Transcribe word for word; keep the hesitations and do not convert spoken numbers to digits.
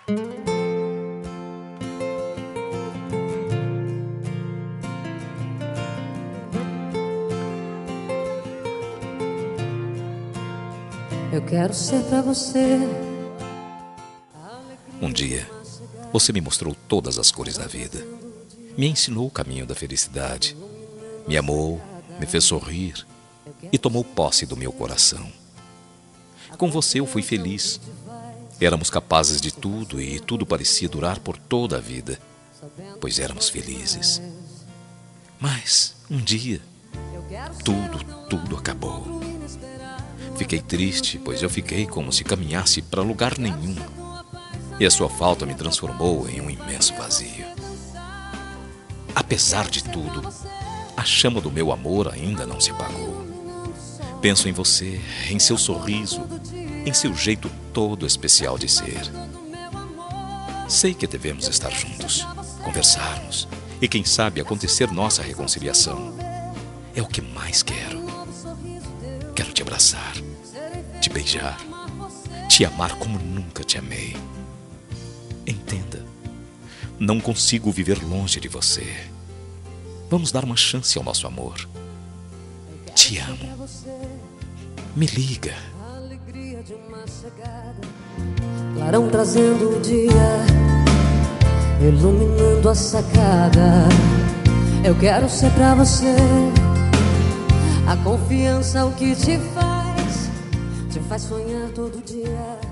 Eu quero ser pra você. Um dia, você me mostrou todas as cores da vida. Me ensinou o caminho da felicidade. Me amou, me fez sorrir e tomou posse do meu coração. Com você eu fui feliz. Éramos capazes de tudo e tudo parecia durar por toda a vida, pois éramos felizes. Mas, um dia, tudo, tudo acabou. Fiquei triste, pois eu fiquei como se caminhasse para lugar nenhum. E a sua falta me transformou em um imenso vazio. Apesar de tudo, a chama do meu amor ainda não se apagou. Penso em você, em seu sorriso, em seu jeito todo especial de ser. Sei que devemos estar juntos, conversarmos e, quem sabe, acontecer nossa reconciliação. É o que mais quero. Quero te abraçar, te beijar, te amar como nunca te amei. Entenda, não consigo viver longe de você. Vamos dar uma chance ao nosso amor. Te amo. Me liga. Clarão trazendo o dia, iluminando a sacada. Eu quero ser pra você. A confiança, o que te faz, te faz sonhar todo dia.